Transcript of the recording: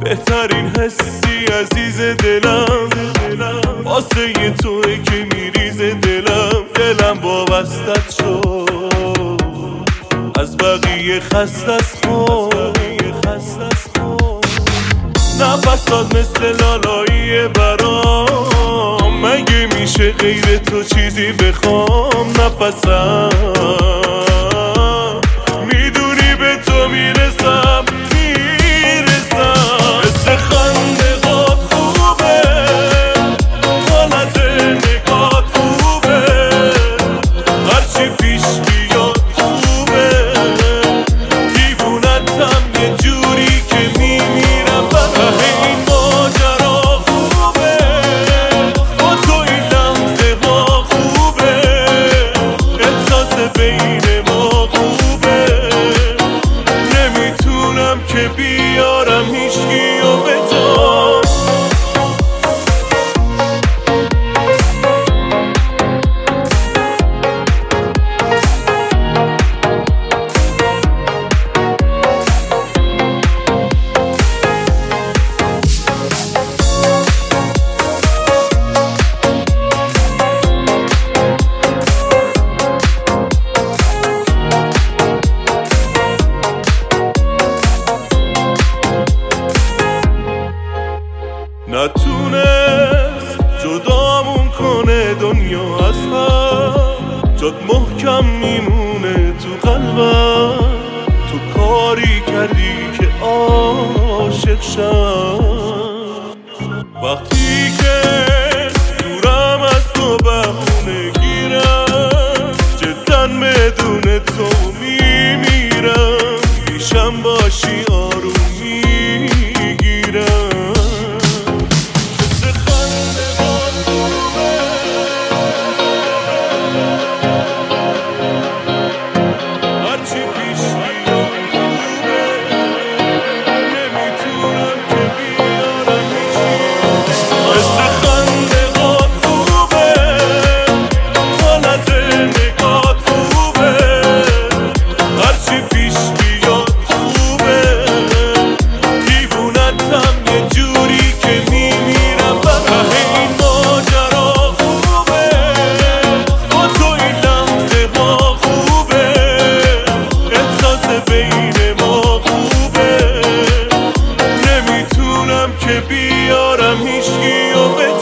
بهترین حسی عزیز دلم واسه توئه که میریزه دلم وابستت شد از بقیه خسته است خود نفسات مثل لالایی برام مگه میشه غیر تو چیزی بخوام نفسم میدونی به تو میرسم مثل خنده هات خوبه حالت نگات خوبه هرچی پیش بیاد خوبه دیوونتم یه جوری که میمیرم ته این ماجرا خوبه با تو این لحظه ها خوبه احساس بین ما خوبه نمیتونم که بیارم هیچکی و به جان نتونست جدامون کنه دنیا از هم جات محکم میمونه تو قلبم تو کاری کردی که عاشق شم وقتی که دورم از تو بهونه گیرم جدا بدون تو میمیرم پیشم باشی آروم میگیرم که بیارم هیچکی و